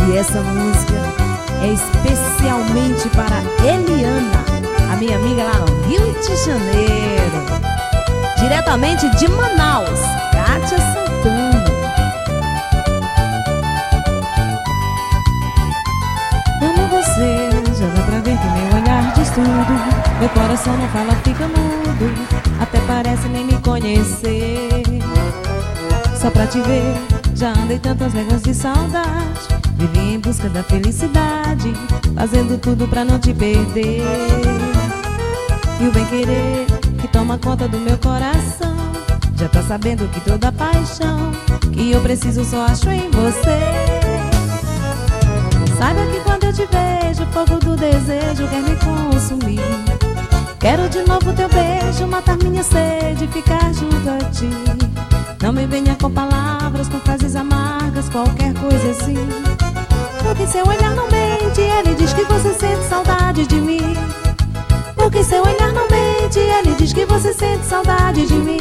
E essa música é especialmente para Eliana, a minha amiga lá no Rio de Janeiro. Diretamente de Manaus, Kátia Santana. Amo você, já dá pra ver que meu olhar diz tudo. Meu coração não fala, fica mudo. Até parece nem me conhecer. Só pra te ver, já andei tantas léguas de saudade. Vivi em busca da felicidade, fazendo tudo pra não te perder. E o bem-querer que toma conta do meu coração já tá sabendo que toda paixão que eu preciso só acho em você. Saiba que quando eu te vejo, o fogo do desejo quer me consumir. Quero de novo teu beijo, matar minha sede, ficar junto a ti. Não me venha com palavras, com frases amargas, qualquer coisa assim. Porque seu olhar não mente, ele diz que você sente saudade de mim. Porque seu olhar não mente, ele diz que você sente saudade de mim.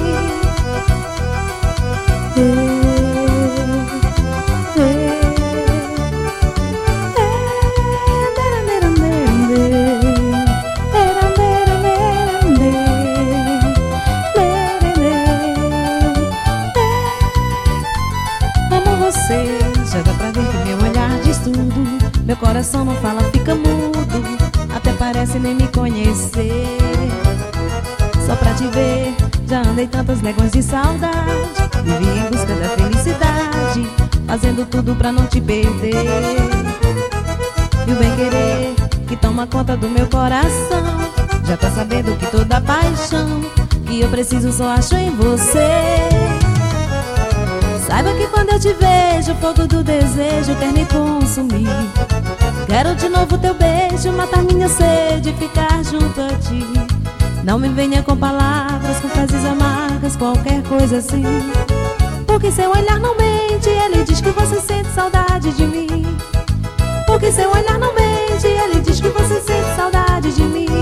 Amo você, já dá pra ver que meu olhar diz tudo. Meu coração não fala, fica mudo. Até parece nem me conhecer. Só pra te ver, já andei tantas léguas de saudade. Vivi em busca da felicidade, fazendo tudo pra não te perder. E o bem-querer que toma conta do meu coração já tá sabendo que toda paixão que eu preciso só acho em você. Saiba que quando eu te vejo, o fogo do desejo quer me consumir. Quero de novo teu beijo, matar minha sede, ficar junto a ti. Não me venha com palavras, com frases amargas, qualquer coisa assim. Porque seu olhar não mente, ele diz que você sente saudade de mim. Porque seu olhar não mente, ele diz que você sente saudade de mim.